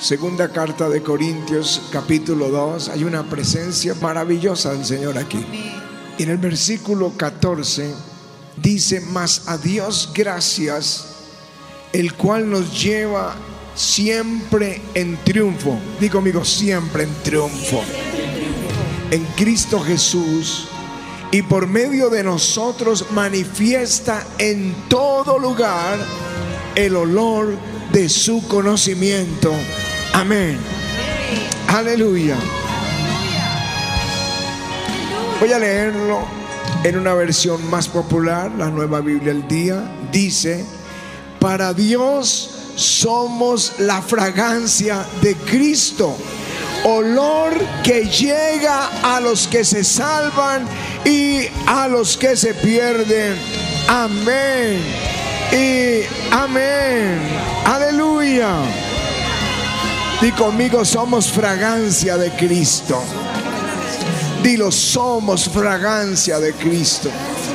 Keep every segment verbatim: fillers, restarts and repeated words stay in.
Segunda carta de Corintios, capítulo dos. Hay una presencia maravillosa del Señor aquí. Y en el versículo catorce dice: mas a Dios gracias, el cual nos lleva siempre en triunfo. Digo conmigo, siempre en triunfo, en Cristo Jesús, y por medio de nosotros manifiesta en todo lugar el olor de su conocimiento. Amén. Aleluya. Voy a leerlo en una versión más popular, la Nueva Biblia al Día. Dice: para Dios somos la fragancia de Cristo, olor que llega a los que se salvan y a los que se pierden. Amén y amén. Aleluya. Di conmigo, somos fragancia de Cristo. Dilo, somos fragancia de Cristo.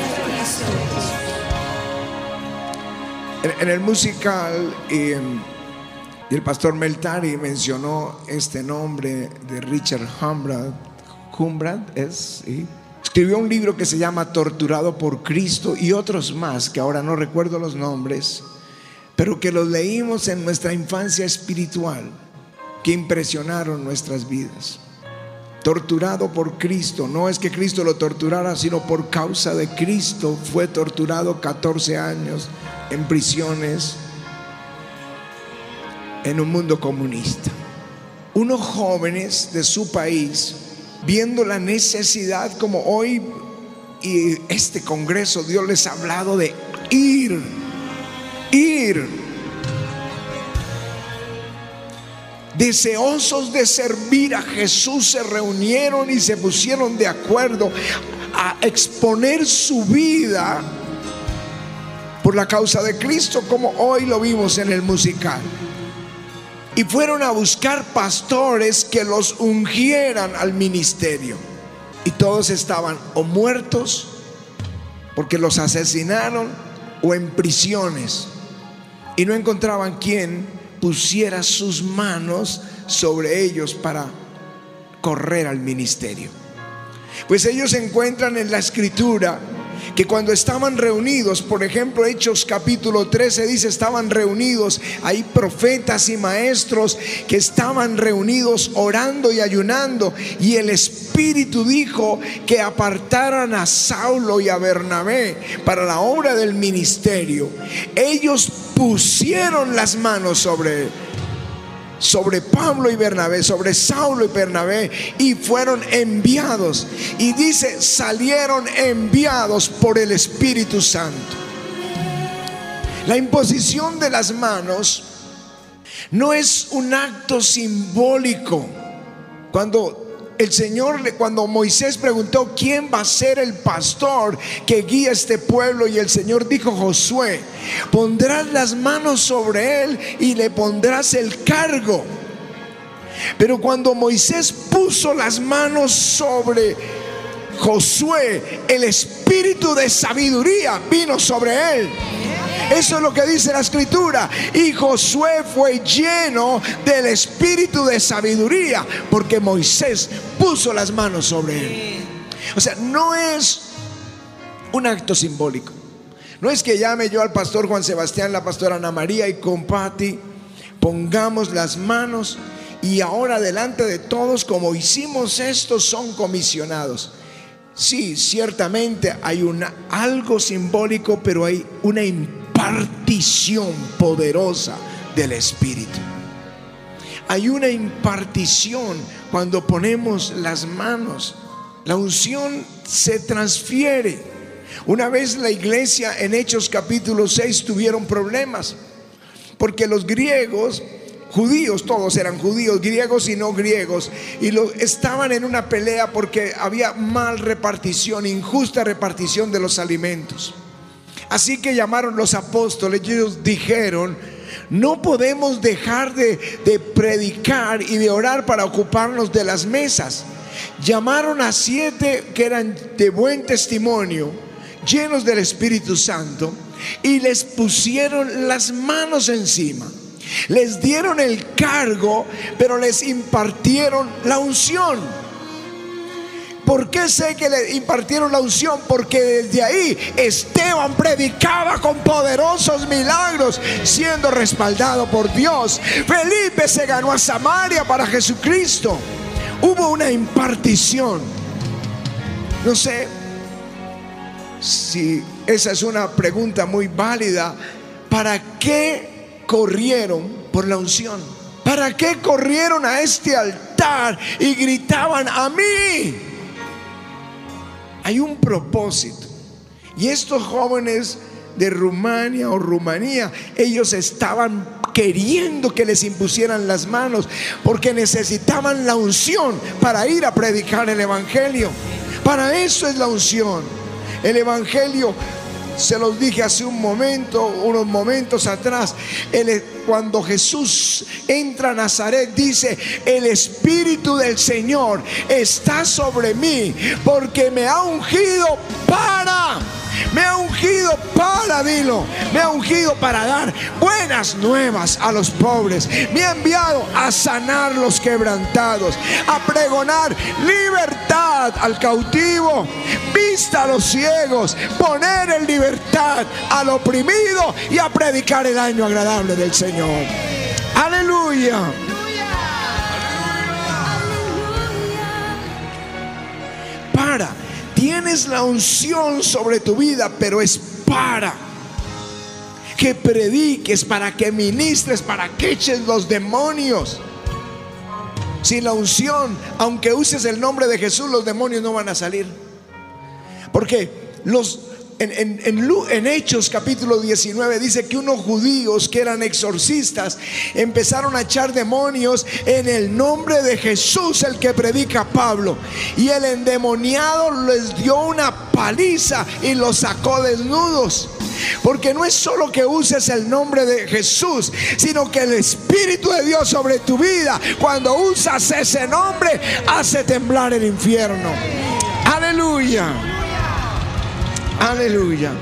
En, en el musical, y, y el pastor Meltari mencionó este nombre de Richard Humbrad. Humbrad es, ¿sí? Escribió un libro que se llama Torturado por Cristo, y otros más que ahora no recuerdo los nombres, pero que los leímos en nuestra infancia espiritual, que impresionaron nuestras vidas. Torturado por Cristo. No es que Cristo lo torturara, sino por causa de Cristo fue torturado catorce años en prisiones, en un mundo comunista. Unos jóvenes de su país, viendo la necesidad, como hoy y este congreso, Dios les ha hablado de ir, ir, deseosos de servir a Jesús, se reunieron y se pusieron de acuerdo a exponer su vida por la causa de Cristo, como hoy lo vimos en el musical. Y fueron a buscar pastores que los ungieran al ministerio. Y todos estaban o muertos porque los asesinaron, o en prisiones, y no encontraban quien pusiera sus manos sobre ellos para correr al ministerio. Pues ellos encuentran en la escritura que cuando estaban reunidos, por ejemplo, Hechos capítulo trece dice: estaban reunidos ahí profetas y maestros que estaban reunidos orando y ayunando, y el Espíritu dijo que apartaran a Saulo y a Bernabé para la obra del ministerio. Ellos pusieron las manos sobre él, sobre Pablo y Bernabé, sobre Saulo y Bernabé, y fueron enviados. Y dice, salieron enviados por el Espíritu Santo. La imposición de las manos no es un acto simbólico. Cuando el Señor, cuando Moisés preguntó quién va a ser el pastor que guía este pueblo, y el Señor dijo: Josué, pondrás las manos sobre él y le pondrás el cargo. Pero cuando Moisés puso las manos sobre Josué, el espíritu de sabiduría vino sobre él. Eso es lo que dice la escritura. Y Josué fue lleno del espíritu de sabiduría, porque Moisés puso las manos sobre él. O sea, no es un acto simbólico. No es que llame yo al pastor Juan Sebastián, la pastora Ana María, y con Pati pongamos las manos, y ahora delante de todos, como hicimos esto, son comisionados. Sí, ciertamente hay una, algo simbólico, pero hay una impartición poderosa del Espíritu. Hay una impartición cuando ponemos las manos. La unción se transfiere. Una vez la iglesia en Hechos capítulo seis tuvieron problemas, porque los griegos, judíos, todos eran judíos, griegos y no griegos, y lo, estaban en una pelea porque había mal repartición, injusta repartición de los alimentos. Así que llamaron los apóstoles y ellos dijeron: no podemos dejar de, de predicar y de orar para ocuparnos de las mesas. Llamaron a siete que eran de buen testimonio, llenos del Espíritu Santo, y les pusieron las manos encima. Les dieron el cargo, pero les impartieron la unción. ¿Por qué sé que le impartieron la unción? Porque desde ahí Esteban predicaba con poderosos milagros, siendo respaldado por Dios. Felipe se ganó a Samaria para Jesucristo. Hubo una impartición. No sé si esa es una pregunta muy válida. ¿Para qué corrieron por la unción? ¿Para qué corrieron a este altar y gritaban a mí? Hay un propósito. Y estos jóvenes de Rumania o Rumanía, ellos estaban queriendo que les impusieran las manos, porque necesitaban la unción para ir a predicar el evangelio. Para eso es la unción. El evangelio, se los dije hace un momento, unos momentos atrás, el, cuando Jesús entra a Nazaret, dice: el Espíritu del Señor está sobre mí, porque me ha ungido para, me ha ungido para, dilo, me ha ungido para dar buenas nuevas a los pobres. Me ha enviado a sanar los quebrantados, a pregonar libertad al cautivo, vista a los ciegos, poner en libertad al oprimido y a predicar el año agradable del Señor. Aleluya. Para, tienes la unción sobre tu vida, pero es para que prediques, para que ministres, para que eches los demonios. Sin la unción, aunque uses el nombre de Jesús, los demonios no van a salir. Porque los, en, en, en, en Hechos capítulo diecinueve dice que unos judíos que eran exorcistas empezaron a echar demonios en el nombre de Jesús, el que predica Pablo. Y el endemoniado les dio una paliza y los sacó desnudos. Porque no es solo que uses el nombre de Jesús, sino que el Espíritu de Dios sobre tu vida, cuando usas ese nombre, hace temblar el infierno. Aleluya. Aleluya.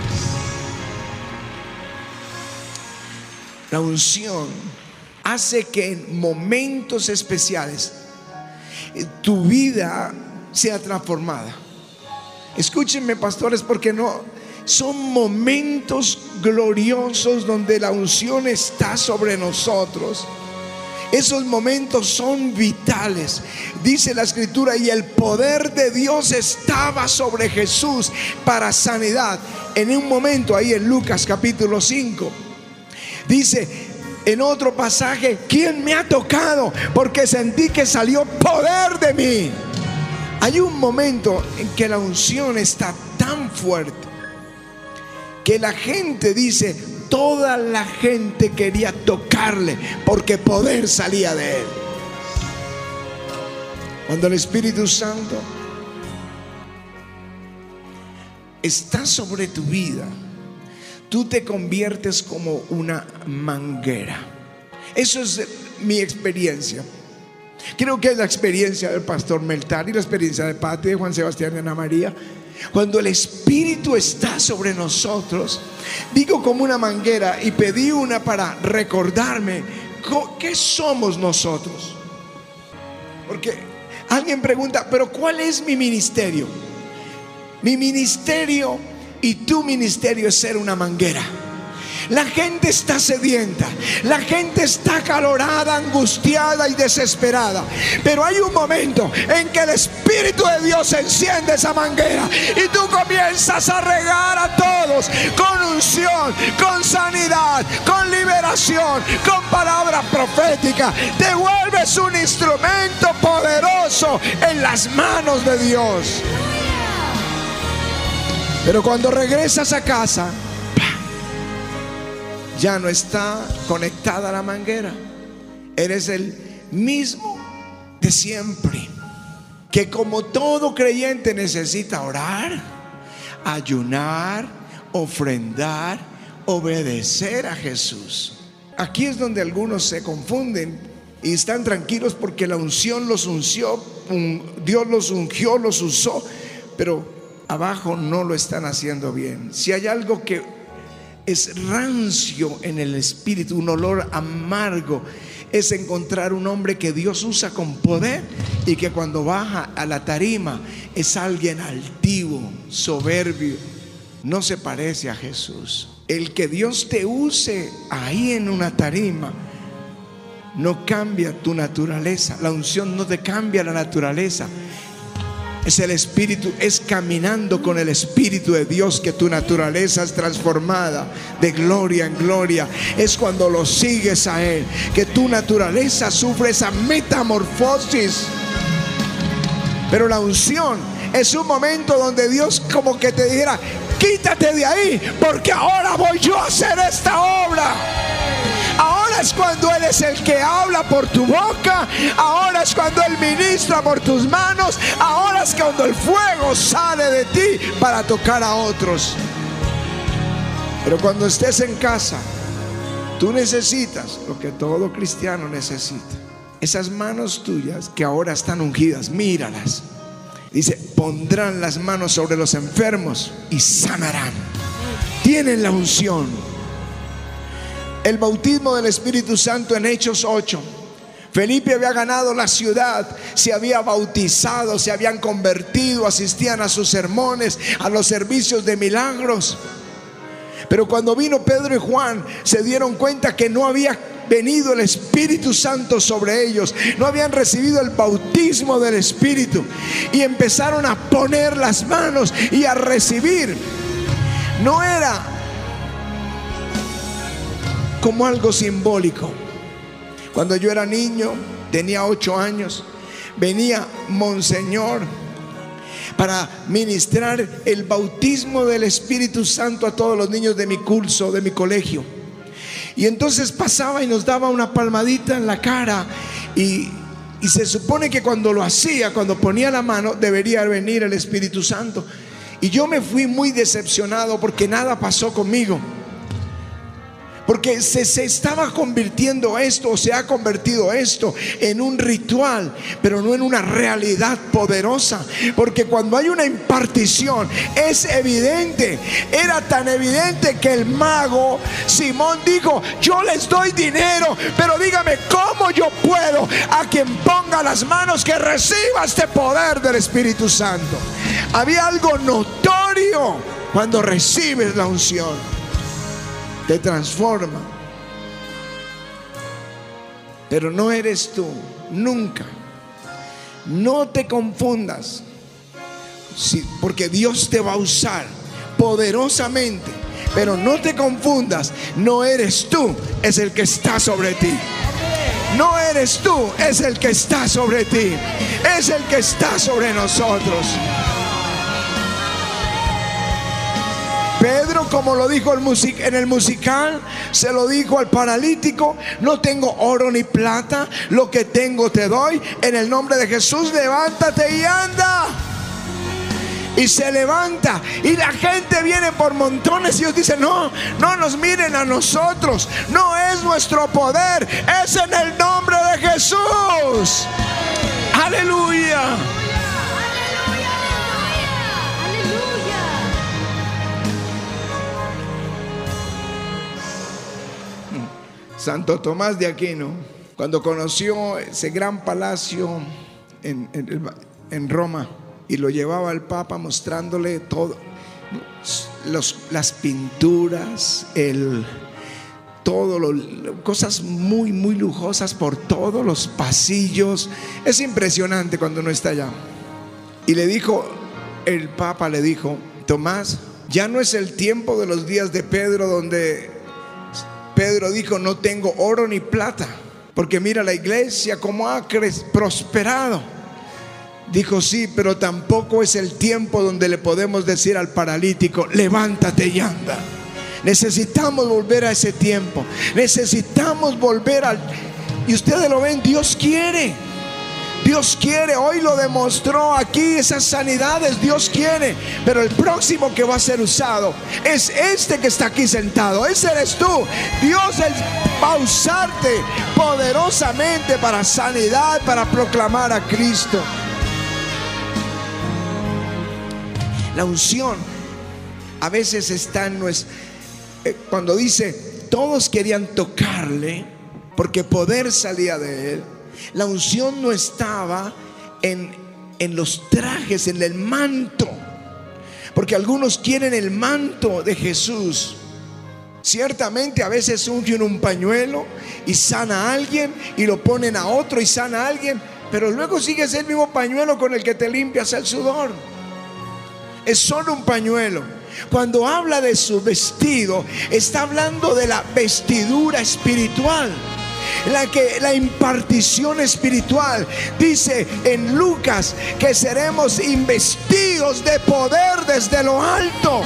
La unción hace que en momentos especiales tu vida sea transformada. Escúchenme, pastores, porque no son momentos gloriosos donde la unción está sobre nosotros. Esos momentos son vitales. Dice la escritura: y el poder de Dios estaba sobre Jesús para sanidad. En un momento ahí en Lucas capítulo cinco dice en otro pasaje: ¿quién me ha tocado? Porque sentí que salió poder de mí. Hay un momento en que la unción está tan fuerte que la gente dice, toda la gente quería tocarle porque poder salía de él. Cuando el Espíritu Santo está sobre tu vida, tú te conviertes como una manguera. Eso es mi experiencia. Creo que es la experiencia del pastor Meltar y la experiencia de Pati, de Juan Sebastián y Ana María. Cuando el Espíritu está sobre nosotros, digo como una manguera, y pedí una para recordarme qué somos nosotros. Porque alguien pregunta, pero ¿cuál es mi ministerio? Mi ministerio y tu ministerio es ser una manguera. La gente está sedienta, la gente está acalorada, angustiada y desesperada. Pero hay un momento en que el Espíritu de Dios enciende esa manguera y tú comienzas a regar a todos con unción, con sanidad, con liberación, con palabras proféticas. Te vuelves un instrumento poderoso en las manos de Dios. Pero cuando regresas a casa, ya no está conectada la manguera. Eres el mismo de siempre, que como todo creyente necesita orar, ayunar, ofrendar, obedecer a Jesús. Aquí es donde algunos se confunden y están tranquilos porque la unción los unció, Dios los ungió, los usó, pero abajo no lo están haciendo bien. Si hay algo que es rancio en el espíritu, un olor amargo. Es encontrar un hombre que Dios usa con poder y que cuando baja a la tarima es alguien altivo, soberbio. No se parece a Jesús. El que Dios te use ahí en una tarima no cambia tu naturaleza. La unción no te cambia la naturaleza. Es el Espíritu, es caminando con el Espíritu de Dios que tu naturaleza es transformada de gloria en gloria. Es cuando lo sigues a Él que tu naturaleza sufre esa metamorfosis. Pero la unción es un momento donde Dios como que te dijera: quítate de ahí, porque ahora voy yo a hacer esta obra. Ahora es cuando Él es el que habla por tu boca. Ahora es cuando Él ministra por tus manos. Ahora es cuando el fuego sale de ti para tocar a otros. Pero cuando estés en casa, tú necesitas lo que todo cristiano necesita: esas manos tuyas que ahora están ungidas, míralas. Dice: pondrán las manos sobre los enfermos y sanarán. Tienen la unción. El bautismo del Espíritu Santo en Hechos ocho. Felipe había ganado la ciudad, se había bautizado, se habían convertido, asistían a sus sermones, a los servicios de milagros. Pero cuando vino Pedro y Juan, se dieron cuenta que no había venido el Espíritu Santo sobre ellos, no habían recibido el bautismo del Espíritu, y empezaron a poner las manos y a recibir. No era como algo simbólico. Cuando yo era niño, tenía ocho años, venía Monseñor para ministrar el bautismo del Espíritu Santo a todos los niños de mi curso, de mi colegio. Y entonces pasaba y nos daba una palmadita en la cara, y, y se supone que cuando lo hacía, cuando ponía la mano, debería venir el Espíritu Santo. Y yo me fui muy decepcionado porque nada pasó conmigo. Porque se, se estaba convirtiendo esto, o se ha convertido esto en un ritual, pero no en una realidad poderosa. Porque cuando hay una impartición es evidente. Era tan evidente que el mago Simón dijo: yo les doy dinero, pero dígame cómo yo puedo a quien ponga las manos que reciba este poder del Espíritu Santo. Había algo notorio cuando recibes la unción. Te transforma. Pero no eres tú, nunca. No te confundas, sí, porque Dios te va a usar poderosamente. Pero no te confundas, no eres tú, es el que está sobre ti. No eres tú, es el que está sobre ti. Es el que está sobre nosotros. Pedro, como lo dijo en el musical, se lo dijo al paralítico: no tengo oro ni plata, lo que tengo te doy. En el nombre de Jesús, levántate y anda. Y se levanta, y la gente viene por montones, y Dios dice: no, no nos miren a nosotros, no es nuestro poder, es en el nombre de Jesús. Aleluya. Santo Tomás de Aquino, cuando conoció ese gran palacio en, en, en Roma, y lo llevaba al Papa mostrándole todo, los, las pinturas, el, todo lo, cosas muy muy lujosas por todos los pasillos. Es impresionante cuando uno está allá. Y le dijo, el Papa le dijo: Tomás, ya no es el tiempo de los días de Pedro, donde Pedro dijo: no tengo oro ni plata, porque mira la iglesia cómo ha prosperado. Dijo: sí, pero tampoco es el tiempo donde le podemos decir al paralítico: levántate y anda. Necesitamos volver a ese tiempo. Necesitamos volver al... Y ustedes lo ven, Dios quiere. Dios quiere, hoy lo demostró aquí, esas sanidades, Dios quiere. Pero el próximo que va a ser usado es este que está aquí sentado. Ese eres tú. Dios va a usarte poderosamente para sanidad, para proclamar a Cristo. La unción a veces está en nuestra... eh, cuando dice todos querían tocarle porque poder salía de él, la unción no estaba en, en los trajes, en el manto, porque algunos quieren el manto de Jesús. Ciertamente a veces ungen un pañuelo y sana a alguien, y lo ponen a otro y sana a alguien, pero luego sigues el mismo pañuelo con el que te limpias el sudor. Es solo un pañuelo. Cuando habla de su vestido, está hablando de la vestidura espiritual, la que la impartición espiritual. Dice en Lucas que seremos investidos de poder desde lo alto.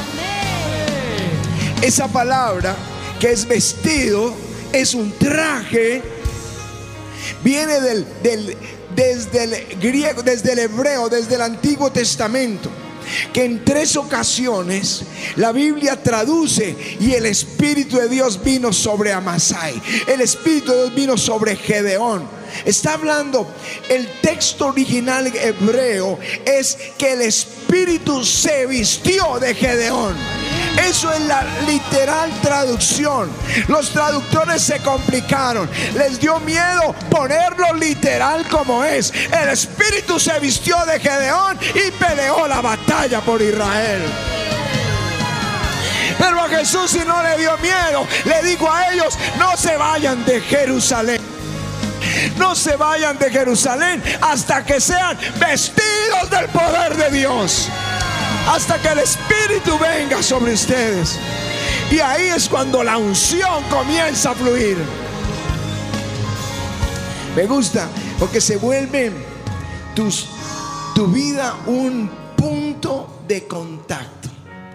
Esa palabra que es vestido, es un traje, viene del, del, desde el griego, desde el hebreo, desde el Antiguo Testamento, que en tres ocasiones la Biblia traduce: y el Espíritu de Dios vino sobre Amasai, el Espíritu de Dios vino sobre Gedeón. Está hablando, el texto original hebreo es que el Espíritu se vistió de Gedeón. Eso es la literal traducción. Los traductores se complicaron, les dio miedo ponerlo literal como es. El Espíritu se vistió de Gedeón y peleó la batalla por Israel. Pero a Jesús, si no le dio miedo, le dijo a ellos: no se vayan de Jerusalén, no se vayan de Jerusalén hasta que sean vestidos del poder de Dios, hasta que el Espíritu venga sobre ustedes. Y ahí es cuando la unción comienza a fluir. Me gusta porque se vuelve tus, tu vida un punto de contacto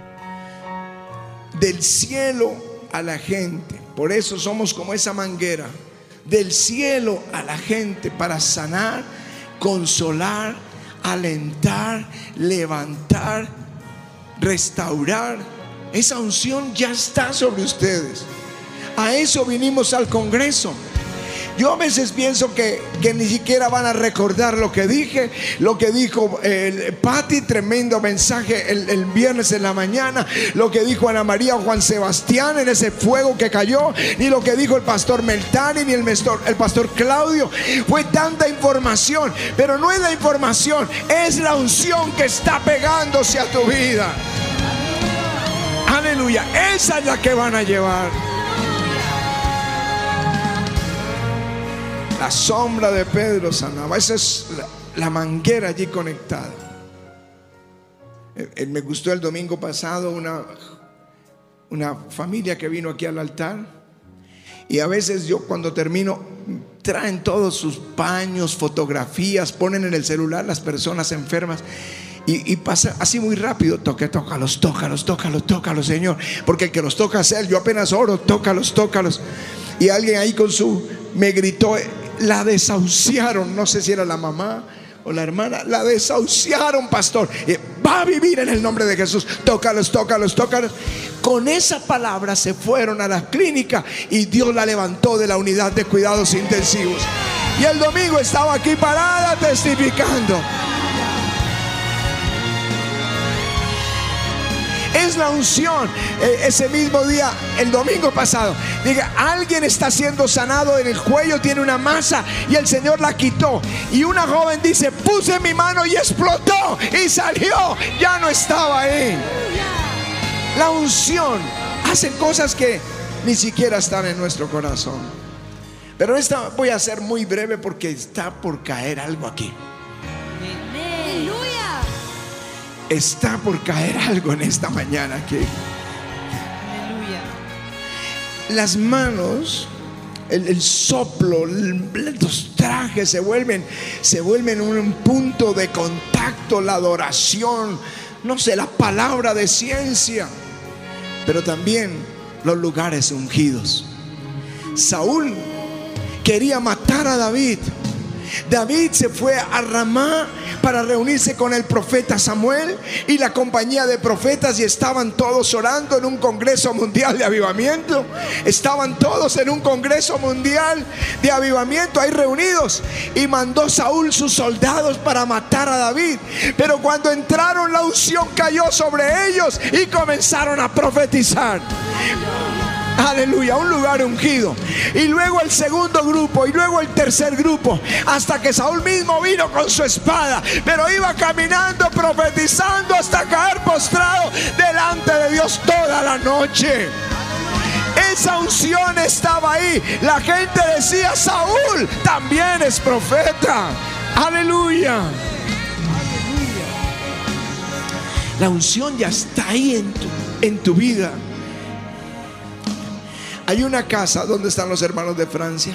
del cielo a la gente. Por eso somos como esa manguera, del cielo a la gente, para sanar, consolar, alentar, levantar, restaurar. Esa unción ya está sobre ustedes. A eso vinimos al Congreso. Yo a veces pienso que, que ni siquiera van a recordar lo que dije, lo que dijo eh, Patti, tremendo mensaje el, el viernes en la mañana, lo que dijo Ana María o Juan Sebastián en ese fuego que cayó, ni lo que dijo el pastor Meltani, ni el, mestor, el pastor Claudio. Fue tanta información, pero no es la información, es la unción que está pegándose a tu vida. Aleluya, esa es la que van a llevar. La sombra de Pedro sanaba. Esa es la, la manguera allí conectada. Eh, eh, me gustó el domingo pasado una, una familia que vino aquí al altar. Y a veces yo cuando termino, traen todos sus paños, fotografías, ponen en el celular las personas enfermas. Y, y pasa así muy rápido: toque, tócalos, tócalos, tócalos, tócalos, Señor, porque el que los toca es Él. Yo apenas oro: tócalos, tócalos. Y alguien ahí con su, me gritó: la desahuciaron. No sé si era la mamá o la hermana. La desahuciaron, pastor. Y va a vivir en el nombre de Jesús. Tócalos, tócalos, tócalos. Con esa palabra se fueron a la clínica y Dios la levantó de la unidad de cuidados intensivos. Y el domingo estaba aquí parada testificando. Es la unción. Ese mismo día, el domingo pasado, diga, alguien está siendo sanado en el cuello, tiene una masa y el Señor la quitó. Y una joven dice: puse mi mano y explotó y salió, ya no estaba ahí. La unción hace cosas que ni siquiera están en nuestro corazón. Pero esta voy a ser muy breve porque está por caer algo aquí. Está por caer algo en esta mañana aquí. Aleluya. Las manos, el, el soplo, el, los trajes se vuelven, se vuelven un punto de contacto, la adoración, no sé, la palabra de ciencia, pero también los lugares ungidos. Saúl quería matar a David. David se fue a Ramá para reunirse con el profeta Samuel y la compañía de profetas, y estaban todos orando en un congreso mundial de avivamiento. Estaban todos en un congreso mundial de avivamiento ahí reunidos, y mandó Saúl sus soldados para matar a David. Pero cuando entraron, la unción cayó sobre ellos y comenzaron a profetizar. Aleluya, un lugar ungido. Y luego el segundo grupo, y luego el tercer grupo, hasta que Saúl mismo vino con su espada, pero iba caminando, profetizando, hasta caer postrado delante de Dios toda la noche. Esa unción estaba ahí. La gente decía: Saúl también es profeta. Aleluya. La unción ya está ahí en tu, en tu vida. Hay una casa donde están los hermanos de Francia.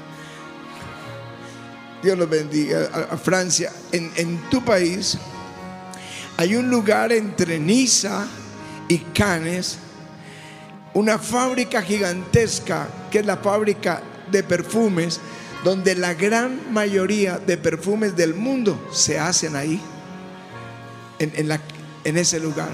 Dios los bendiga. A, a Francia, en, en tu país, hay un lugar entre Niza y Cannes, una fábrica gigantesca que es la fábrica de perfumes, donde la gran mayoría de perfumes del mundo se hacen ahí, en, en, la, en ese lugar.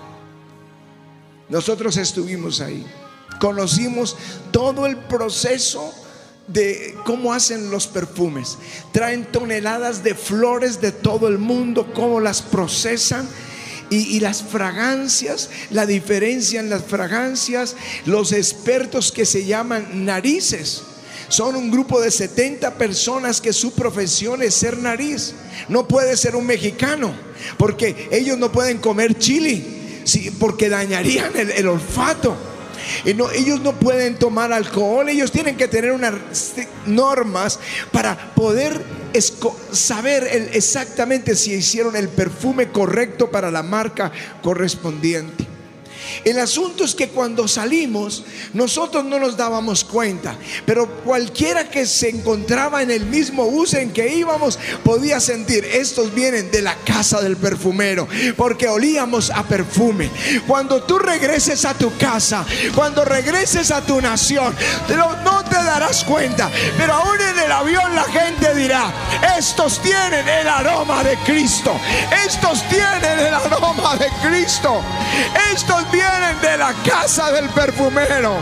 Nosotros estuvimos ahí. Conocimos todo el proceso de cómo hacen los perfumes. Traen toneladas de flores de todo el mundo, cómo las procesan. Y, y las fragancias, la diferencia en las fragancias. Los expertos que se llaman narices son un grupo de setenta personas que su profesión es ser nariz. No puede ser un mexicano, porque ellos no pueden comer chili, sí, porque dañarían el, el olfato. Y no, ellos no pueden tomar alcohol. Ellos tienen que tener unas normas para poder saber el, exactamente si hicieron el perfume correcto para la marca correspondiente. El asunto es que cuando salimos, nosotros no nos dábamos cuenta, pero cualquiera que se encontraba en el mismo bus en que íbamos podía sentir: estos vienen de la casa del perfumero, porque olíamos a perfume. Cuando tú regreses a tu casa, cuando regreses a tu nación, no te darás cuenta, pero aún en el avión la gente dirá: estos tienen el aroma de Cristo, estos tienen el aroma de Cristo, estos vienen de la casa del perfumero.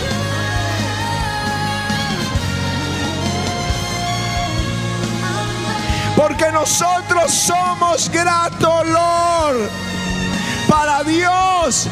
Porque nosotros somos grato olor para Dios.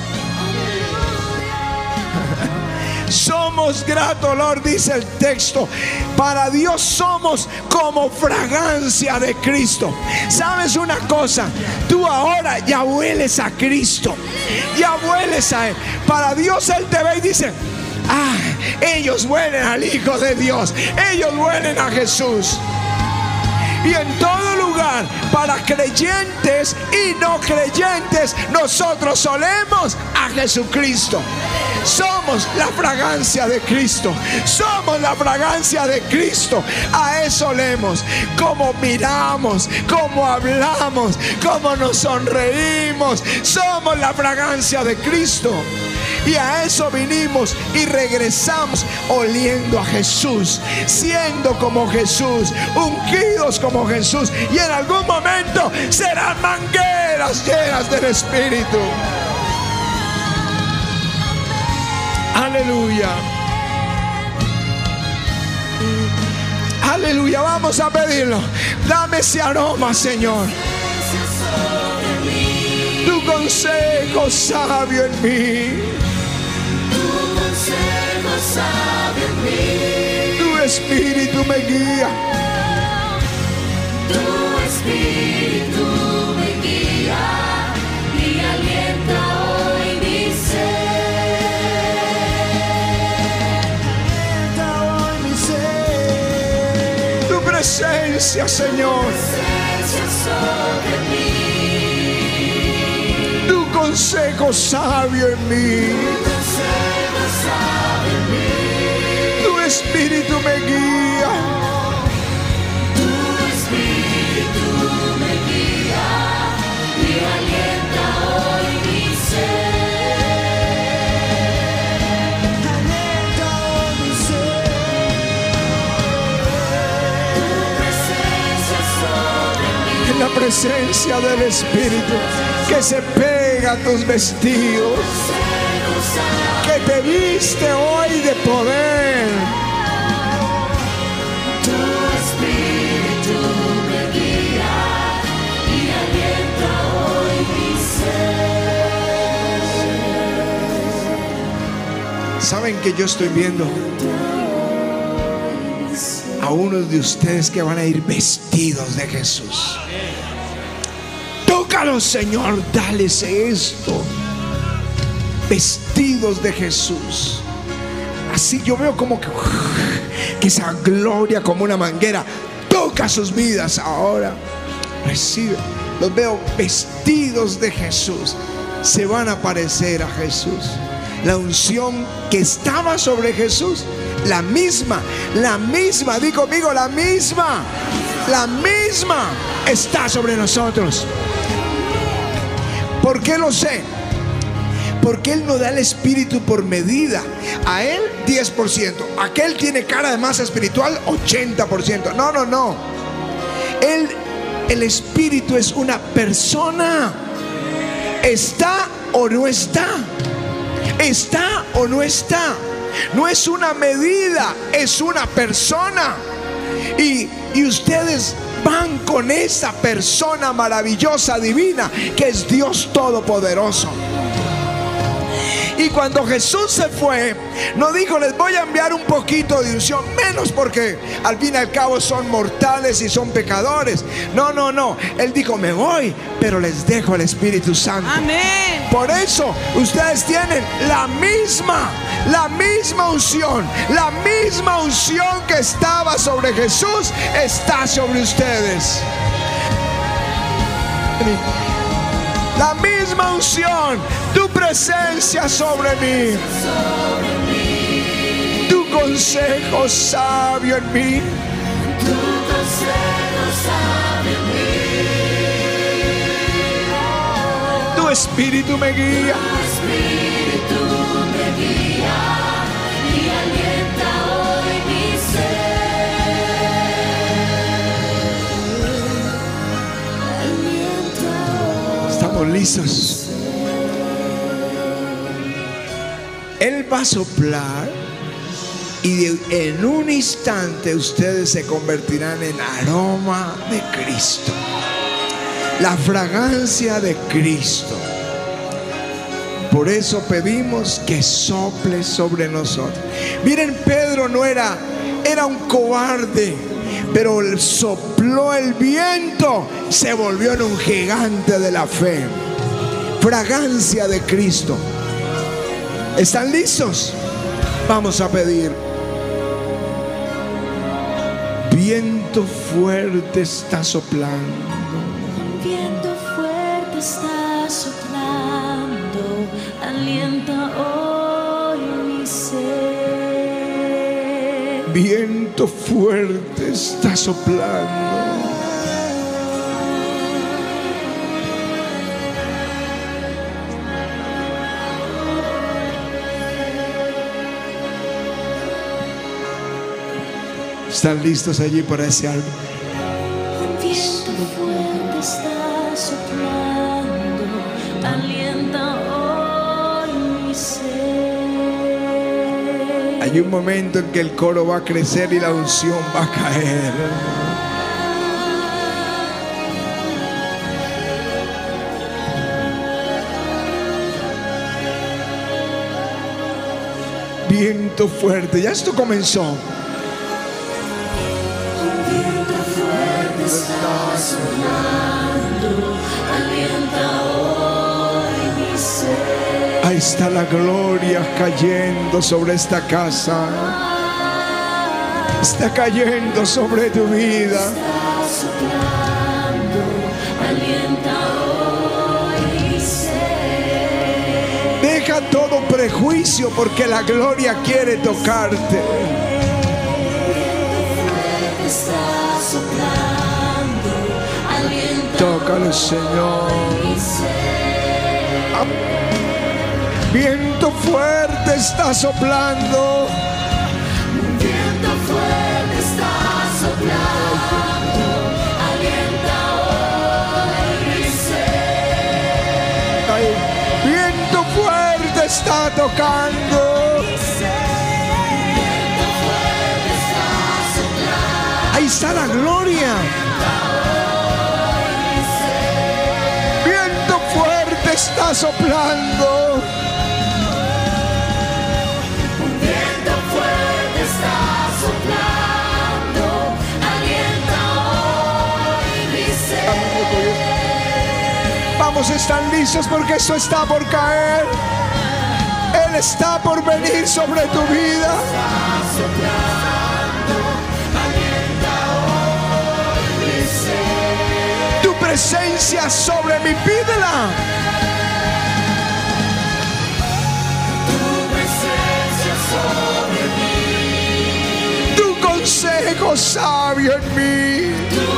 Somos grato olor, dice el texto. Para Dios somos como fragancia de Cristo. ¿Sabes una cosa? Tú ahora ya hueles a Cristo, ya hueles a Él. Para Dios Él te ve y dice: ah, ellos huelen al Hijo de Dios, ellos huelen a Jesús. Y en todo lugar, para creyentes y no creyentes, nosotros olemos a Jesucristo. Somos la fragancia de Cristo. Somos la fragancia de Cristo. A eso olemos. Como miramos, como hablamos, como nos sonreímos. Somos la fragancia de Cristo. Y a eso vinimos y regresamos oliendo a Jesús, siendo como Jesús, ungidos como Jesús. Y en algún momento serán mangueras llenas del Espíritu. Aleluya. Aleluya. Vamos a pedirlo. Dame ese aroma, Señor. Tu consejo sabio en mí. Tu consejo sabio en mí. Tu espíritu me guía. Tu espíritu me guía y alienta hoy mi ser. Tu presencia, Señor. Presencia sobre mí. Tu consejo sabio en mí. Tu consejo sabio en mí. Tu espíritu me guía. Tu espíritu me guía y alienta hoy mi ser. Alienta hoy mi ser. Tu presencia sobre mí. En la presencia del Espíritu que se pega a tus vestidos, que te viste hoy de poder. Tu espíritu me guía y alienta hoy mi ser. ¿Saben que yo estoy viendo a unos de ustedes que van a ir vestidos de Jesús? Tócalo, Señor, dales esto. Vestidos de Jesús. Así yo veo como que, que esa gloria como una manguera toca sus vidas ahora. Recibe. Los veo vestidos de Jesús. Se van a parecer a Jesús. La unción que estaba sobre Jesús, la misma, la misma, di conmigo, la misma, la misma está sobre nosotros. ¿Por qué lo sé? Porque Él no da el Espíritu por medida. A Él diez por ciento. Aquel tiene cara de masa espiritual ochenta por ciento. No, no, no. Él, el Espíritu es una persona. ¿Está o no está? ¿Está o no está? No es una medida, es una persona. Y, y ustedes van con esa persona maravillosa, divina, que es Dios Todopoderoso. Y cuando Jesús se fue, no dijo: les voy a enviar un poquito de unción, menos porque al fin y al cabo son mortales y son pecadores. No, no, no. Él dijo: me voy, pero les dejo el Espíritu Santo. Amén. Por eso ustedes tienen la misma, la misma unción. La misma unción que estaba sobre Jesús está sobre ustedes. La misma unción, tu presencia sobre mí, tu consejo sabio en mí, Tu consejo sabio en mí. tu espíritu me guía. Tu espíritu me guía y alienta hoy mi ser. Alienta hoy. Estamos listos. Él va a soplar y de- en un instante ustedes se convertirán en aroma de Cristo. La fragancia de Cristo. Por eso pedimos que sople sobre nosotros. Miren, Pedro no era, era un cobarde, pero sopló el viento, se volvió en un gigante de la fe. Fragancia de Cristo. ¿Están listos? Vamos a pedir. Viento fuerte está soplando. Viento fuerte está soplando, alienta hoy mi ser. Viento fuerte está soplando. ¿Están listos allí para ese algo? Viento fuerte está soplando, alienta hoy mi ser. Hay un momento en que el coro va a crecer y la unción va a caer. Viento fuerte, ya esto comenzó. Viento fuerte está soplando, alienta hoy mi ser. Ahí está la gloria cayendo sobre esta casa. Está cayendo sobre tu vida. Está soplando, alienta hoy mi ser. Deja todo prejuicio porque la gloria quiere tocarte. Está soplando, alienta Tócalo, Señor. mi ser. Viento fuerte está soplando. Viento fuerte está soplando, alienta hoy mi ser. Ay, viento fuerte está tocando. Viento fuerte está soplando, Ahí está la gloria. Viento fuerte está soplando. ¿Cuántos están listos? Porque esto está por caer. Él está por venir sobre tu vida. Tu presencia sobre mi vida. Tu consejo sabio en mí.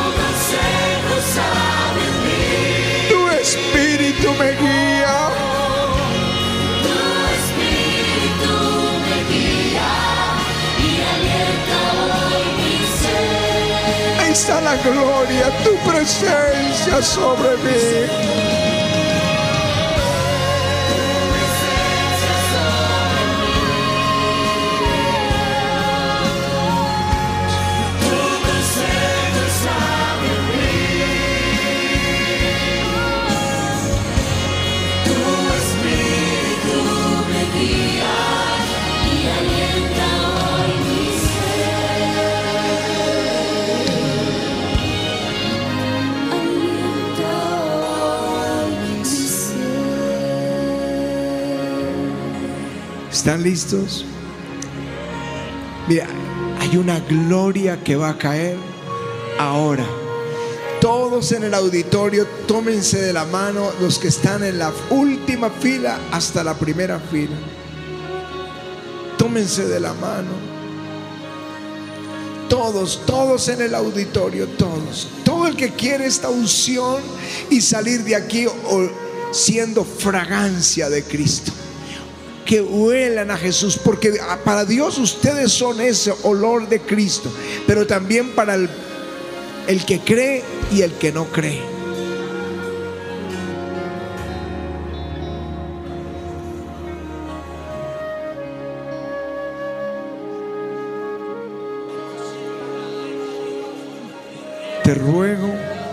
Tu espíritu me guía. Ahí está la gloria, tu presencia sobre mí. ¿Están listos? Mira, hay una gloria que va a caer ahora. Todos en el auditorio, tómense de la mano, los que están en la última fila hasta la primera fila. Tómense de la mano. Todos, todos en el auditorio, todos. Todo el que quiere esta unción y salir de aquí siendo fragancia de Cristo. Que huelan a Jesús, porque para Dios ustedes son ese olor de Cristo, pero también para el, el que cree y el que no cree. Te ruego,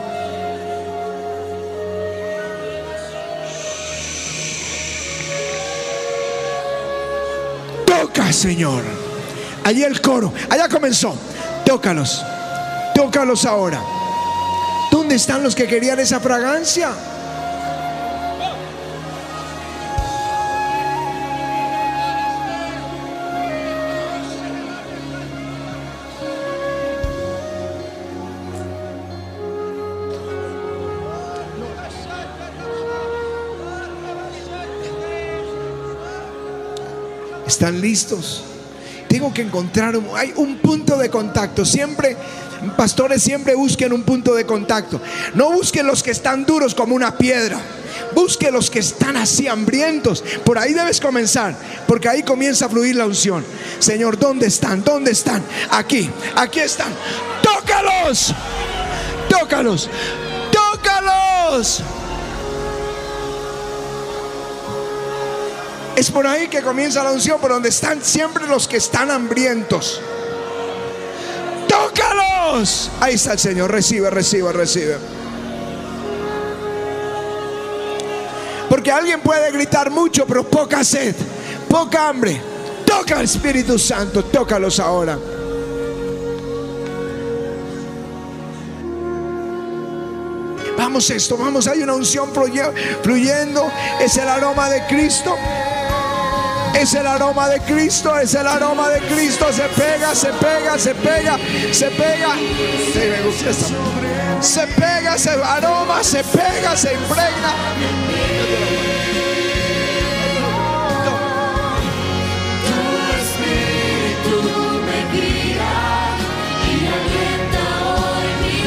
toca, Señor. Allí el coro, allá comenzó. Tócalos, tócalos ahora. ¿Dónde están los que querían esa fragancia? ¿Están listos? Tengo que encontrar un, hay un punto de contacto. Siempre, pastores, siempre busquen un punto de contacto. No busquen los que están duros como una piedra. Busque los que están así hambrientos. Por ahí debes comenzar, porque ahí comienza a fluir la unción. Señor, ¿dónde están? ¿Dónde están? Aquí, aquí están. Tócalos, tócalos, tócalos. Es por ahí que comienza la unción, por donde están siempre los que están hambrientos. ¡Tócalos! Ahí está el Señor. Recibe, recibe, recibe. Porque alguien puede gritar mucho, pero poca sed, poca hambre. Toca al Espíritu Santo, tócalos ahora. Vamos esto, vamos, hay una unción fluyendo. Es el aroma de Cristo. Es el aroma de Cristo, es el aroma de Cristo. Se pega, se pega, se pega, se pega. Sí, me gusta esta. Se pega, se aroma, se pega, se impregna. Tu espíritu me guía y alienta hoy mi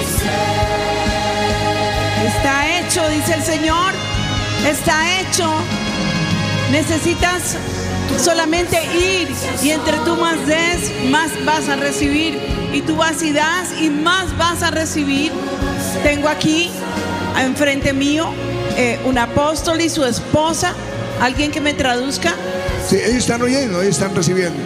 ser. Está hecho, dice el Señor. Está hecho. Necesitas solamente ir, y entre tú más des, más vas a recibir. Y tú vas y das y más vas a recibir. Tengo aquí enfrente mío eh, un apóstol y su esposa. Alguien que me traduzca. Sí, ellos están oyendo, ellos están recibiendo.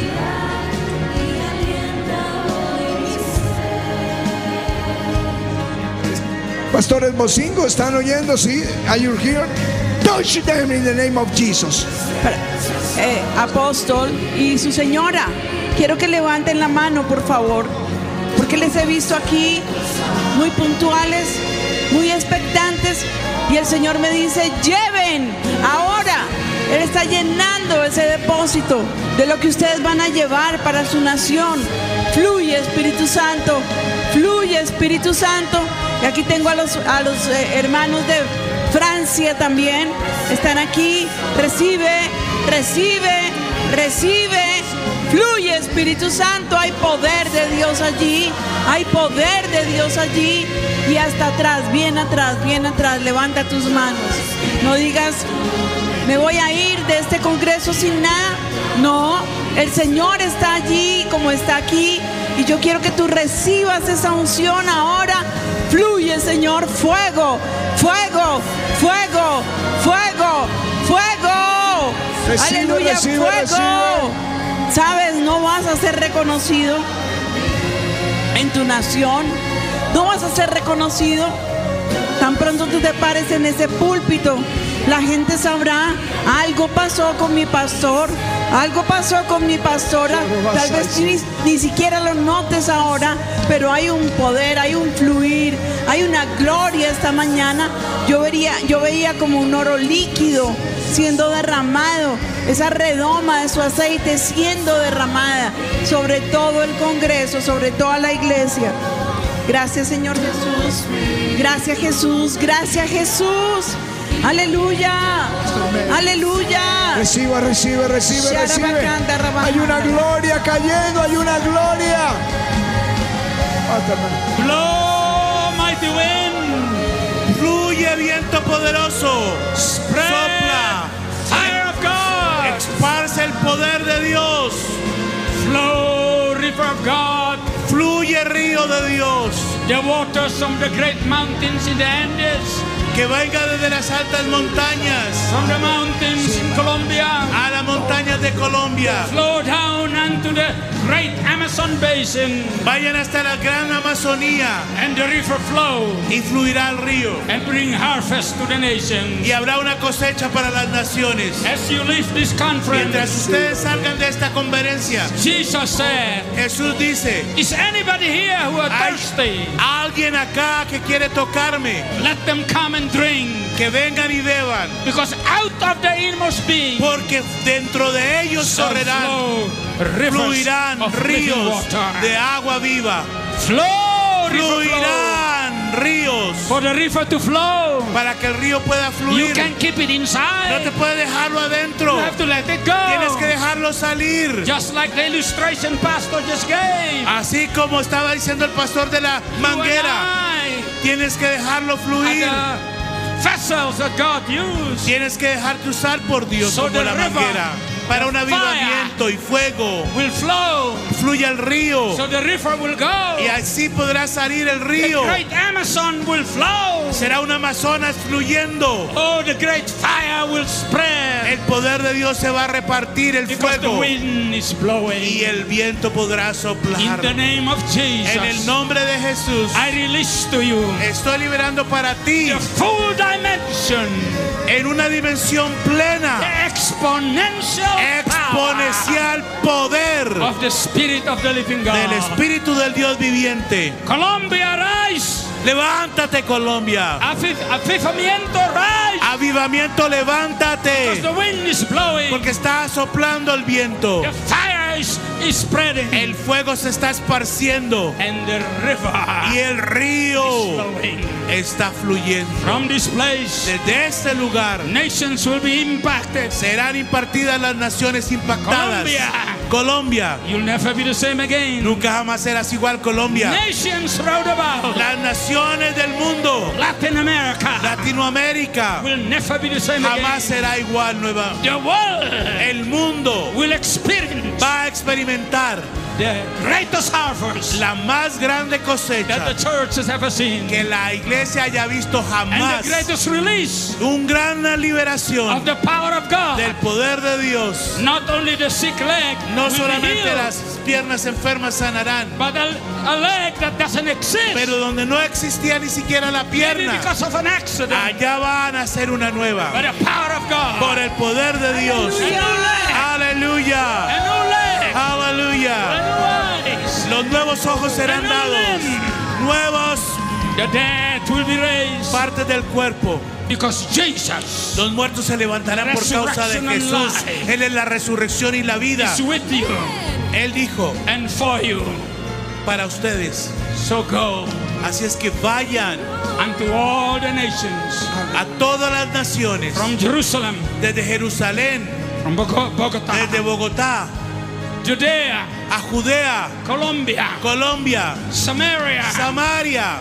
Pastores Mozingo, ¿están oyendo? Sí, are you here? Touch them in the name of Jesus. Eh, apóstol y su señora, quiero que levanten la mano, por favor, porque les he visto aquí muy puntuales, muy expectantes antes y el Señor me dice, lleven ahora. Él está llenando ese depósito de lo que ustedes van a llevar para su nación. Fluye, Espíritu Santo, fluye, Espíritu Santo. Y aquí tengo a los, a los eh, hermanos de Francia también. Están aquí. Recibe, recibe, recibe. Fluye, Espíritu Santo. Hay poder de Dios allí. Hay poder de Dios allí. Y hasta atrás, bien atrás, bien atrás. Levanta tus manos. No digas, me voy a ir de este congreso sin nada. No, el Señor está allí como está aquí. Y yo quiero que tú recibas esa unción ahora. Fluye, Señor, fuego, fuego, fuego, fuego, fuego. Recibe, Aleluya, recibe, fuego. recibe. Sabes, no vas a ser reconocido en tu nación. No vas a ser reconocido. Tan pronto tú te pares en ese púlpito, la gente sabrá, algo pasó con mi pastor, algo pasó con mi pastora. Tal vez ni, ni siquiera lo notes ahora, pero hay un poder, hay un fluir, hay una gloria esta mañana. Yo veía, yo veía como un oro líquido siendo derramado, esa redoma de su aceite siendo derramada sobre todo el congreso, sobre toda la iglesia. Gracias, Señor Jesús. Gracias, Jesús. Gracias, Jesús. Aleluya. Aleluya. Reciba, recibe, recibe, recibe. Hay una gloria cayendo, hay una gloria. Hasta, hermano. Blow, mighty wind. Fluye viento poderoso. Spread Sopla. fire of God. Esparce el poder de Dios. Flow, river of God. Fluye río de Dios. The waters from the great mountains in the Andes, Que venga desde las altas montañas from the mountains in Colombia, a las montañas de Colombia. flow down unto the great Amazon basin, Vayan hasta la gran Amazonía and the river flow y fluirá el río. and bring harvest to the nations. Y habrá una cosecha para las naciones. As you leave this Mientras conference, ustedes salgan de esta conferencia, Jesus said, Jesús dice, is anybody here who are hay thirsty? alguien acá que quiere tocarme, Let them come and drink, que vengan y beban, because out of the inmost being porque dentro de ellos shall correrán, flow rivers fluirán of living ríos water. de agua viva, Flow, river flow. fluirán ríos For the river to flow, para que el río pueda you fluir. can keep it No inside. te puedes dejarlo adentro, You have to let it go. tienes que dejarlo salir. Just like the illustration pastor just gave. Así como estaba diciendo el pastor de la manguera, tienes que dejarlo fluir. And the vessels that God used. Tienes que dejarte usar por Dios So como the la river, manguera para un the avivamiento y fuego. Will flow, Fluye el río so the river will go. y así podrá salir el The río. great Amazon will flow. Será un Amazonas fluyendo. Oh, the great fire will spread. El poder de Dios se va a repartir, el Because the fuego, wind is blowing. y el viento podrá In soplar. the name of Jesus, En el nombre de Jesús, I release to you estoy liberando para ti the full dimension, en una dimensión plena, the exponential exponencial poder power of the Spirit of the living God. del Espíritu del Dios viviente. Colombia, rise. Levántate, Colombia. Aviv- Avivamiento, rise. Avivamiento, levántate. Because the wind is blowing. Porque está soplando el viento. The fire is, is spreading. El fuego se está esparciendo. And the river Y el is río flowing. está fluyendo. From this place, Desde este lugar nations will be impacted. serán impartidas las naciones impactadas. Colombia. Colombia. You'll never be the same again. Nunca jamás serás igual, Colombia. Nations round about. Las naciones del mundo. Latin America Latinoamérica will never be the same jamás again. será igual nueva. The world El mundo will experience va a experimentar the greatest harvest la más grande that cosecha the church has ever seen. que la iglesia haya visto And jamás. the greatest release Un gran of liberación the power of God. del poder de Dios. Not only the sick leg No will be solamente healed, las piernas enfermas sanarán, but a, a leg that doesn't exist. pero donde no existía ni siquiera la Maybe pierna, because of an accident. allá van a hacer una nueva. But the power of God. Por el poder de Dios. A new leg. Aleluya. A new leg. Aleluya. A new eyes. Los nuevos ojos serán A new dados. limb. Nuevos. The dead will be raised. Partes del cuerpo. Because Jesus Los muertos se levantarán por causa de Resurrection and Jesús. life. Él es la resurrección y la vida. is with you Él dijo and for you. para ustedes. So go Así es que vayan unto all the nations, a todas las naciones. from Jerusalem, Desde Jerusalén, from Bogo- Bogota, desde Bogotá, Judea, a Judea, Colombia, Colombia, Samaria, Samaria,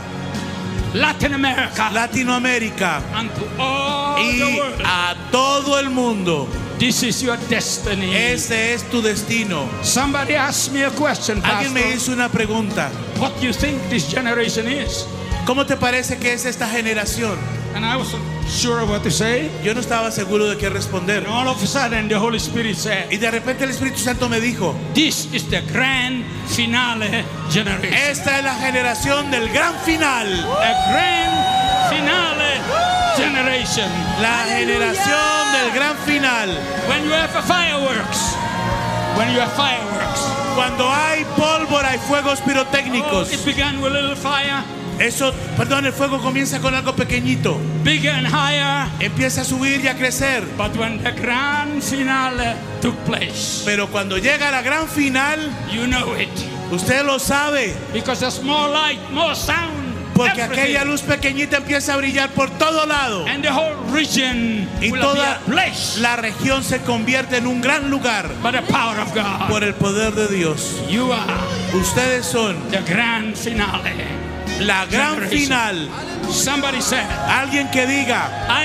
Latin America, Latinoamérica unto all the y world. a todo el mundo. This is your destiny. Ese es tu destino. Somebody asked me a question, Alguien me Pastor. hizo una pregunta. What do you think this generation is? ¿Cómo te parece que es esta generación? And I wasn't sure what to say. Yo no estaba seguro de qué responder. And all of a sudden, the Holy Spirit said, Y de repente el Espíritu Santo me dijo, this is the grand finale generation. esta es la generación del gran final. The grand finale generation. La generación del gran final. When you have a fireworks, when you have fireworks, Cuando hay pólvora y fuegos oh, pirotécnicos. it began with a little fire, Eso, perdón, el fuego comienza con algo pequeñito. bigger and higher. Empieza a subir y a crecer. But when the grand finale took place, Pero cuando llega la gran final, you know it, usted lo sabe. because there's more light, more sound, Porque everything. aquella luz pequeñita empieza a brillar por todo lado. And the whole region Y will toda be a place la región se convierte en un gran lugar by the power of God. por el poder de Dios. You are Ustedes son the grand finale. la gran Generation. final. Somebody said, Alguien que diga, I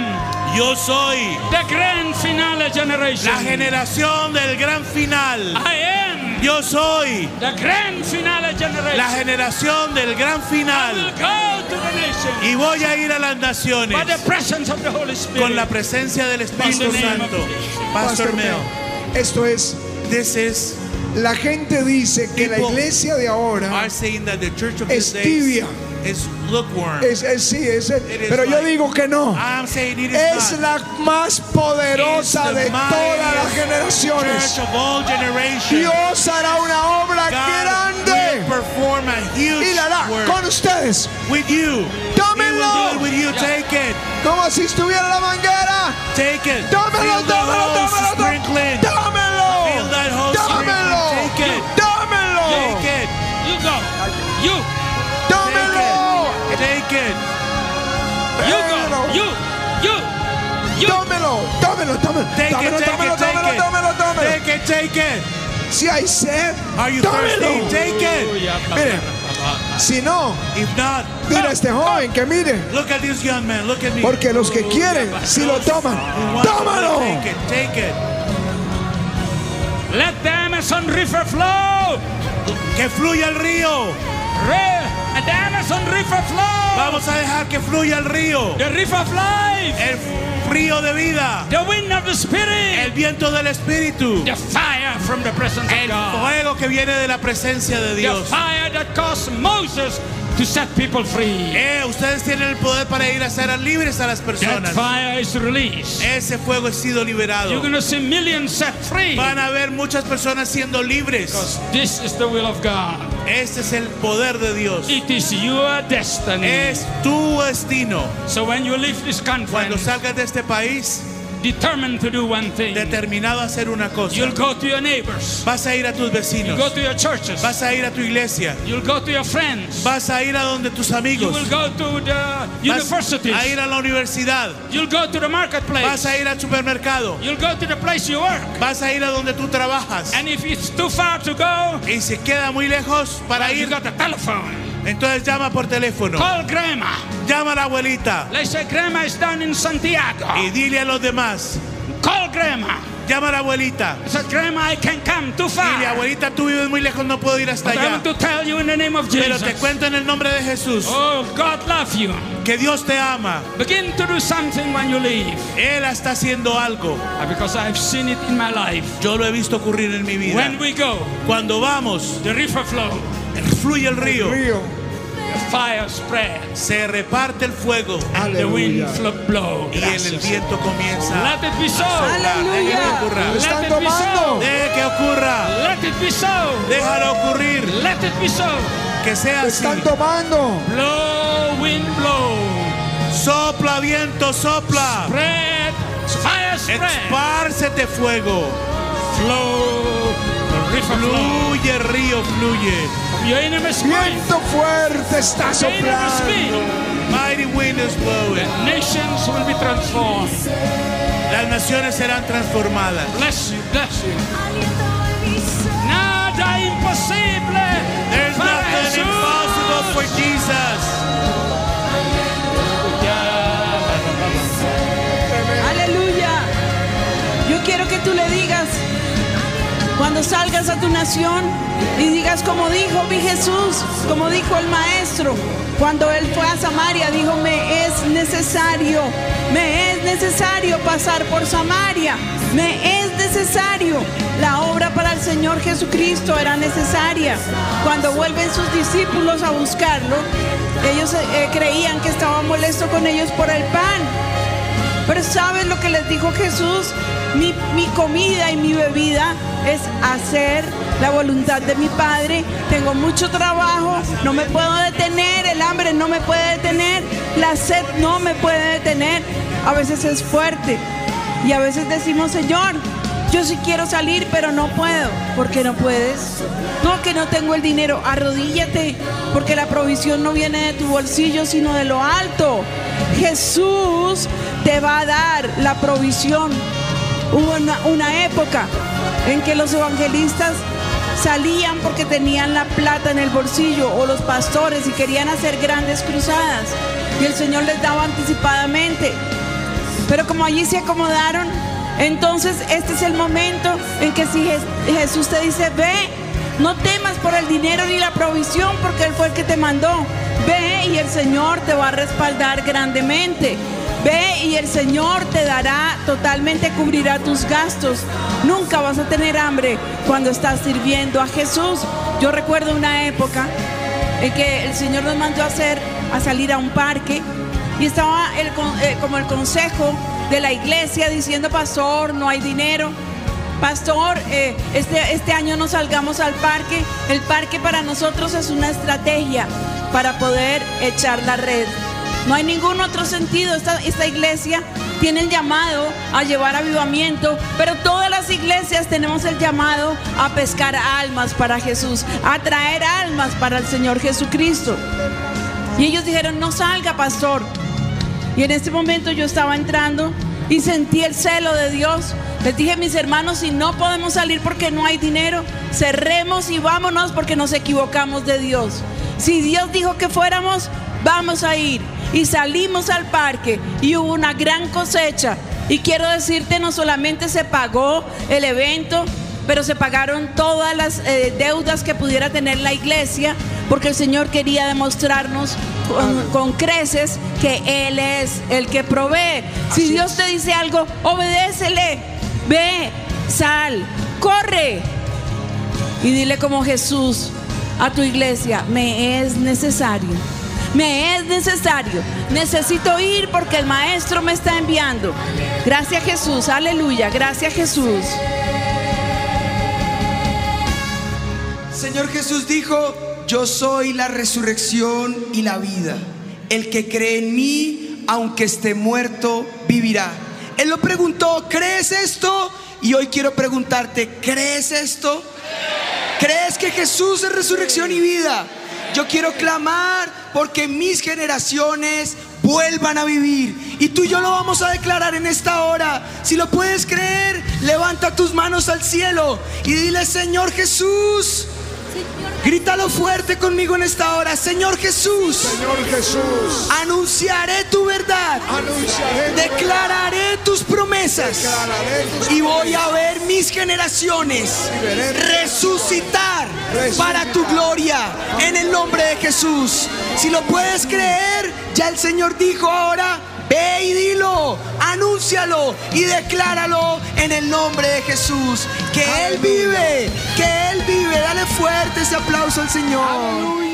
am yo soy the grand finale generation. la generación del gran final. I am Yo soy the grand finale generation. la generación del gran I final. will go to the nation Y voy a ir a las naciones by the presence of the Holy Spirit. con la presencia del Espíritu In the name Santo. of Jesus. Pastor Mel, Esto es, this is, la gente dice que la People iglesia de ahora are saying that the church of es these days tibia. is lukewarm. es, es- sí, es, is pero yo like- digo que no. I'm saying it is Es not. la más poderosa It's the de todas las mightiest generaciones. Church of all generations. Dios hará una obra God grande will perform a huge y la hará work con ustedes. with you. Tómenlo. He will do it with you. Take it. Como si estuviera la manguera. Take it. Tómelo, Feel the tómelo, hose tómelo, sprinkling. tómelo. Feel that hose Tómelo. sprinkling. Take it. Tómelo. Take it. You go. You. Tómelo. Take it. You go. You. You. You. Tómelo. Tómelo. Tómelo. Take Tómelo, it. Take tómelo, it. Take tómelo, it. tómelo, tómelo. Take it. Take it. Si hay sed, Are you tómelo. thirsty? Take it. Mire, si no, If not, mira a este joven que mire. look at this young man. Look at me. Porque los que quieren, si lo toman, Who wants to tómalo. Take it. Take it. Let the Amazon River flow. Que fluya el río. Re- the Amazon River flow. Vamos a dejar que fluya el río. The river of life. El río de vida. The wind of the Spirit. El viento del Espíritu. The fire from the presence of El God. fuego que viene de la presencia de The Dios. fire that caused Moses to set people free. Eh, ustedes tienen el poder para ir a hacer libres a las That personas. fire is released. Ese fuego ha sido liberado. You're going to see millions set free. Van a ver muchas personas siendo libres. Because this is the will of God. Este es el poder de Dios. It is your destiny. Es tu destino. So when you leave this Cuando conference, salgas de este país, determined to do one thing, determinado a hacer una cosa, you'll go to your neighbors. vas a ir a tus You'll vecinos, go to your churches. vas a ir a tu iglesia, You'll go to your friends. vas a ir a donde tus You amigos, will go to the vas universities. a ir a la universidad, You'll go to the vas marketplace. a ir al supermercado, You'll go to the place you work. vas a ir a donde tú trabajas. And if it's too far to go, Y si queda muy lejos para well, you ir, got a telephone. entonces llama por teléfono, Call grandma. llama a la abuelita Let's say grandma is down in Santiago. y dile a los demás, Call grandma. llama a la abuelita. I said, grandma, I can't come too Dile, far. abuelita, tú vives muy lejos, no puedo ir hasta But I allá. want to tell you in the name of Pero Jesus. te cuento en el nombre de Jesús Oh, God loves you. que Dios te ama. Begin to do something when you leave. Él está haciendo algo. Uh, Because I've seen it in my life. Yo lo he visto ocurrir en mi vida. When we go, Cuando vamos, the river flow, fluye el río, Río. the fire spread, se reparte el fuego and the wind Aleluya. flo- blow. y en el viento comienza. Let it be so. Deje que ocurra. Lo están Let it be tomando. so. Deje que ocurra. Let it be so. Déjalo ocurrir. Let it be so. Que sea Lo así. están tomando. Blow, wind, blow. Sopla, viento, sopla. Spread, fire, spread. Expárcete fuego. Flow, the river flow. Fluye, río, fluye. From your innermost mind, Viento fuerte está your innermost soplando. being, Mighty wind is blowing. nations will be transformed. Las naciones serán transformadas. Bless you, bless you. Nada imposible. There's para nothing Jesús. impossible for Jesus. Aleluya. Yo quiero que tú le digas, cuando salgas a tu nación, y digas como dijo mi Jesús, como dijo el maestro, cuando él fue a Samaria, dijo: me es necesario, me es necesario pasar por Samaria, me es necesario. La obra para el Señor Jesucristo era necesaria. Cuando vuelven sus discípulos a buscarlo, ellos eh, creían que estaba molesto con ellos por el pan. Pero ¿sabes lo que les dijo Jesús? Mi, mi comida y mi bebida es hacer la voluntad de mi Padre. Tengo mucho trabajo, no me puedo detener, el hambre no me puede detener, la sed no me puede detener. A veces es fuerte y a veces decimos: Señor, yo sí quiero salir, pero no puedo. ¿Por qué no puedes? No, que no tengo el dinero. Arrodíllate, porque la provisión no viene de tu bolsillo, sino de lo alto. Jesús te va a dar la provisión. Hubo una, una época en que los evangelistas salían porque tenían la plata en el bolsillo, o los pastores, y querían hacer grandes cruzadas, y el Señor les daba anticipadamente. Pero como allí se acomodaron, entonces este es el momento en que si Jesús te dice: ve, no temas por el dinero ni la provisión, porque Él fue el que te mandó. Ve y el Señor te va a respaldar grandemente. Ve y el Señor te dará, totalmente cubrirá tus gastos. Nunca vas a tener hambre cuando estás sirviendo a Jesús. Yo recuerdo una época en que el Señor nos mandó a hacer, a salir a un parque, y estaba el, eh, como el consejo de la iglesia diciendo: pastor, no hay dinero. Pastor, eh, este, este año no salgamos al parque. El parque para nosotros es una estrategia para poder echar la red. No hay ningún otro sentido. Esta, esta iglesia tiene el llamado a llevar avivamiento, pero todas las iglesias tenemos el llamado a pescar almas para Jesús, a traer almas para el Señor Jesucristo. Y ellos dijeron: no salga, pastor. Y en este momento yo estaba entrando y sentí el celo de Dios. Les dije: mis hermanos, si no podemos salir porque no hay dinero, cerremos y vámonos, porque nos equivocamos de Dios. Si Dios dijo que fuéramos, vamos a ir. Y salimos al parque y hubo una gran cosecha. Y quiero decirte, no solamente se pagó el evento, pero se pagaron todas las eh, deudas que pudiera tener la iglesia, porque el Señor quería demostrarnos con, con creces que Él es el que provee. Si Así Dios es. te dice algo, obedécele. Ve, sal, corre. Y dile como Jesús a tu iglesia: me es necesario. Me es necesario, necesito ir porque el Maestro me está enviando. Gracias, Jesús, aleluya, gracias, Jesús. Señor Jesús dijo: yo soy la resurrección y la vida. El que cree en mí, aunque esté muerto, vivirá. Él lo preguntó: ¿crees esto? Y hoy quiero preguntarte: ¿crees esto? ¿Crees que Jesús es resurrección y vida? Yo quiero clamar porque mis generaciones vuelvan a vivir. Y tú y yo lo vamos a declarar en esta hora. Si lo puedes creer, levanta tus manos al cielo y dile: Señor Jesús. Grítalo fuerte conmigo en esta hora: Señor Jesús, Señor Jesús, anunciaré tu verdad, anunciaré tu declararé tus promesas, Declararé tus y voy a ver mis generaciones resucitar para tu gloria, en el nombre de Jesús. Si lo puedes creer, ya el Señor dijo ahora: ve y dilo, anúncialo y decláralo en el nombre de Jesús. Que Él vive, que Él vive. Dale fuerte ese aplauso al Señor. Aleluya.